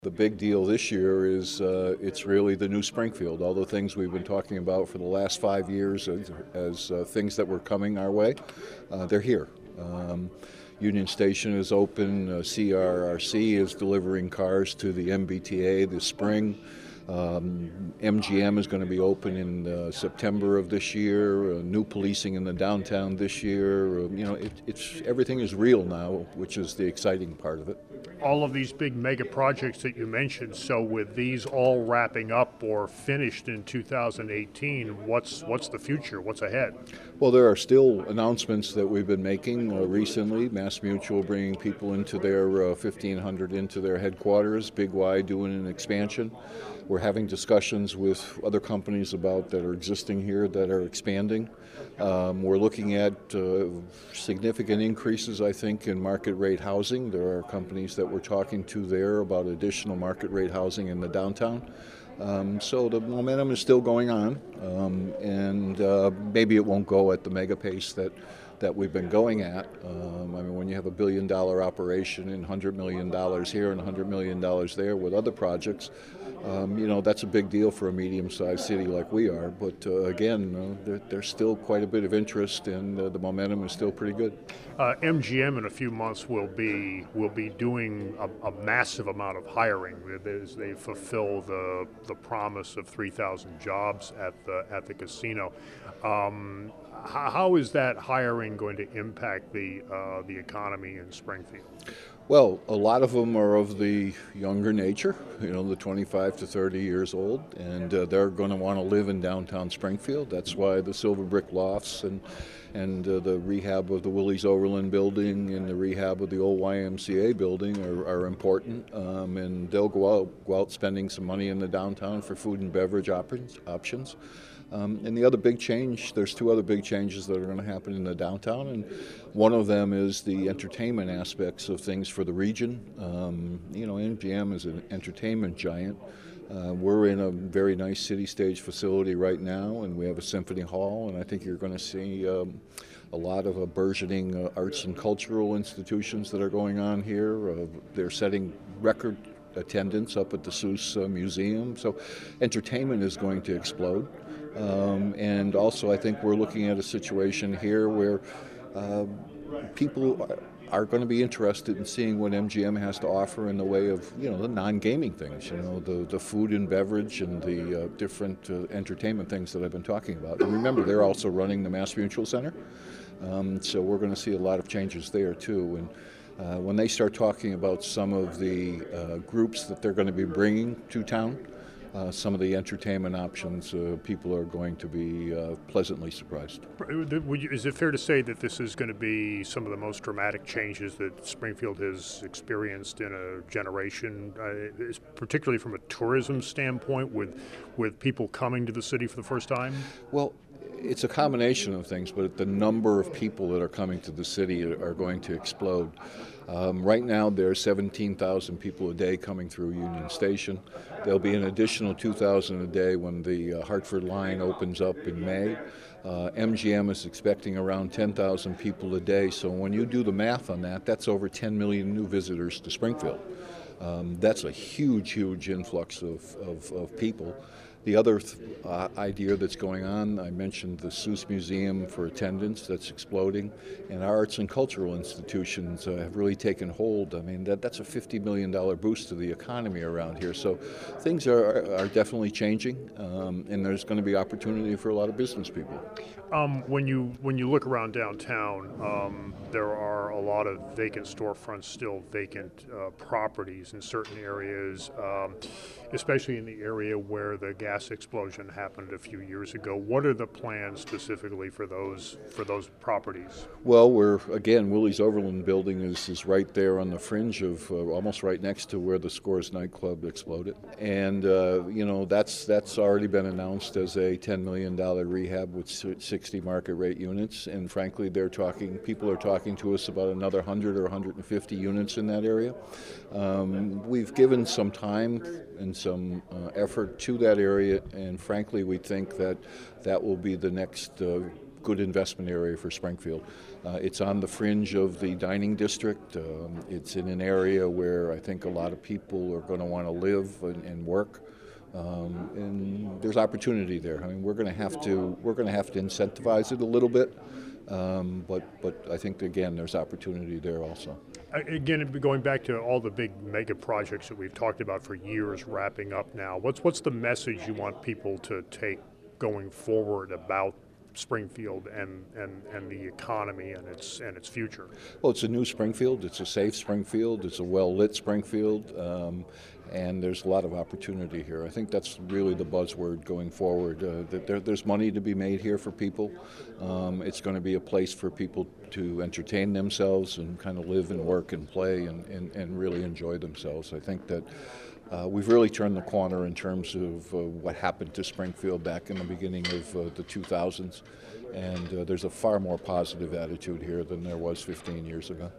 The big deal this year is it's really the new Springfield. All the things we've been talking about for the last 5 years as things that were coming our way, they're here. Union Station is open. CRRC is delivering cars to the MBTA this spring. MGM is going to be open in September of this year. New policing in the downtown this year. It's everything is real now, which is the exciting part of it. All of these big mega projects that you mentioned. So with these all wrapping up or finished in 2018, what's the future? What's ahead? Well, there are still announcements that we've been making recently. MassMutual bringing people into their 1,500 into their headquarters. Big Y doing an expansion. We're having discussions with other companies that are existing here that are expanding. We're looking at significant increases, I think, in market rate housing. There are companies that we're talking to there about additional market rate housing in the downtown. So the momentum is still going on, and maybe it won't go at the mega pace that we've been going at. When you have $1 billion operation and $100 million here and $100 million there with other projects, that's a big deal for a medium-sized city like we are. But again, there's still quite a bit of interest, and the momentum is still pretty good. MGM in a few months will be doing a massive amount of hiring as they fulfill the promise of 3,000 jobs at the casino. How is that hiring going to impact the economy in Springfield? Well, a lot of them are of the younger nature, the 25 to 30 years old, and they're going to want to live in downtown Springfield. That's why the Silver Brick Lofts and the rehab of the Willys Overland building and the rehab of the old YMCA building are important, and they'll go out spending some money in the downtown for food and beverage options. And the other big change, there's two other big changes that are going to happen in the downtown, and one of them is the entertainment aspects of things for the region. MGM is an entertainment giant. We're in a very nice city stage facility right now, and we have a symphony hall, and I think you're going to see a lot of burgeoning arts and cultural institutions that are going on here. They're setting record attendance up at the Seuss Museum, so entertainment is going to explode. And also I think we're looking at a situation here where people are going to be interested in seeing what MGM has to offer in the way of, the non-gaming things, the food and beverage and the different entertainment things that I've been talking about. And remember, they're also running the MassMutual Center, so we're going to see a lot of changes there too. And when they start talking about some of the groups that they're going to be bringing to town, some of the entertainment options, people are going to be pleasantly surprised. Is it fair to say that this is going to be some of the most dramatic changes that Springfield has experienced in a generation, particularly from a tourism standpoint, with people coming to the city for the first time? Well, it's a combination of things, but the number of people that are coming to the city are going to explode. Right now, there are 17,000 people a day coming through Union Station. There'll be an additional 2,000 a day when the Hartford line opens up in May. MGM is expecting around 10,000 people a day. So when you do the math on that, that's over 10 million new visitors to Springfield. That's a huge, huge influx of people. The other idea that's going on, I mentioned the Seuss Museum for attendance, that's exploding, and our arts and cultural institutions have really taken hold. That's a $50 million boost to the economy around here. So things are definitely changing, and there's going to be opportunity for a lot of business people. When you look around downtown, there are a lot of vacant storefronts, still vacant properties in certain areas, especially in the area where the gas explosion happened a few years ago. What are the plans specifically for those properties? Well, Willys Overland building is right there on the fringe of almost right next to where the Scores nightclub exploded, and that's already been announced as a $10 million rehab with 60 market rate units, and frankly, people are talking to us about another 100 or 150 units in that area. We've given some time and some effort to that area, and frankly, we think that will be the next good investment area for Springfield. It's on the fringe of the dining district. It's in an area where I think a lot of people are going to want to live and work. And there's opportunity there. I mean, we're going to have to incentivize it a little bit, but I think again there's opportunity there also. Again, going back to all the big mega projects that we've talked about for years wrapping up now, what's the message you want people to take going forward about Springfield and the economy and its future? Well, it's a new Springfield. It's a safe Springfield. It's a well-lit Springfield, and there's a lot of opportunity here. I think that's really the buzzword going forward. There's money to be made here for people. It's going to be a place for people to entertain themselves and kind of live and work and play and really enjoy themselves. I think that we've really turned the corner in terms of what happened to Springfield back in the beginning of the 2000s, and there's a far more positive attitude here than there was 15 years ago.